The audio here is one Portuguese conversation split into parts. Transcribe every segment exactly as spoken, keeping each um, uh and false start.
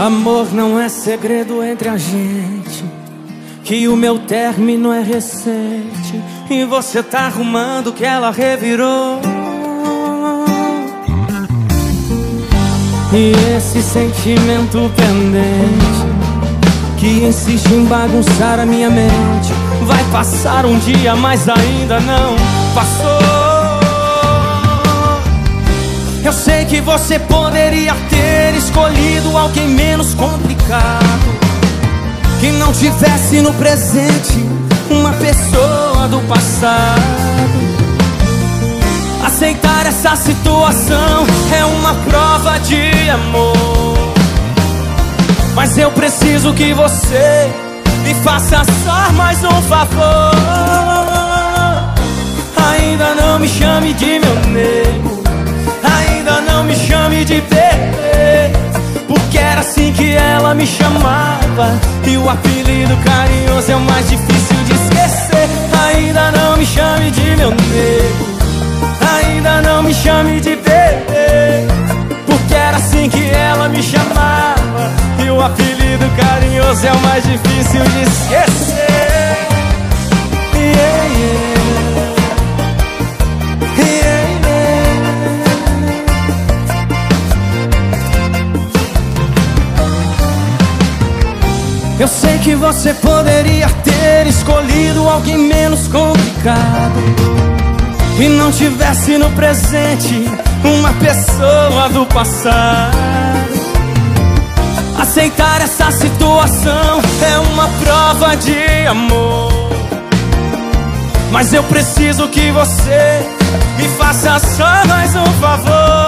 Amor, não é segredo entre a gente que o meu término é recente e você tá arrumando que ela revirou. E esse sentimento pendente que insiste em bagunçar a minha mente vai passar um dia, mas ainda não passou. Eu sei que você poderia ter escolhido alguém menos complicado, que não tivesse no presente uma pessoa do passado. Aceitar essa situação é uma prova de amor, mas eu preciso que você me faça só mais um favor. Ainda não me chame de meu nego, ainda não me chame de bebê, porque era assim que ela me chamava, e o apelido carinhoso é o mais difícil de esquecer. Ainda não me chame de meu nego, ainda não me chame de bebê, porque era assim que ela me chamava, e o apelido carinhoso é o mais difícil de esquecer. Yeah, yeah. Eu sei que você poderia ter escolhido alguém menos complicado e não tivesse no presente uma pessoa do passado. Aceitar essa situação é uma prova de amor, mas eu preciso que você me faça só mais um favor.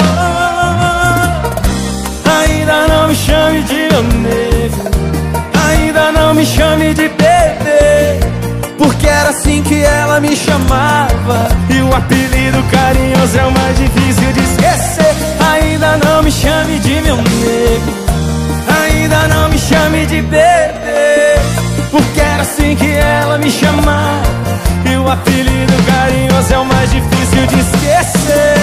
Ainda não me chame de meu nego, ainda não me chame de bebê, porque era assim que ela me chamava, e o apelido carinhoso é o mais difícil de esquecer. Ainda não me chame de meu nego, ainda não me chame de bebê, porque era assim que ela me chamava, e o apelido carinhoso é o mais difícil de esquecer.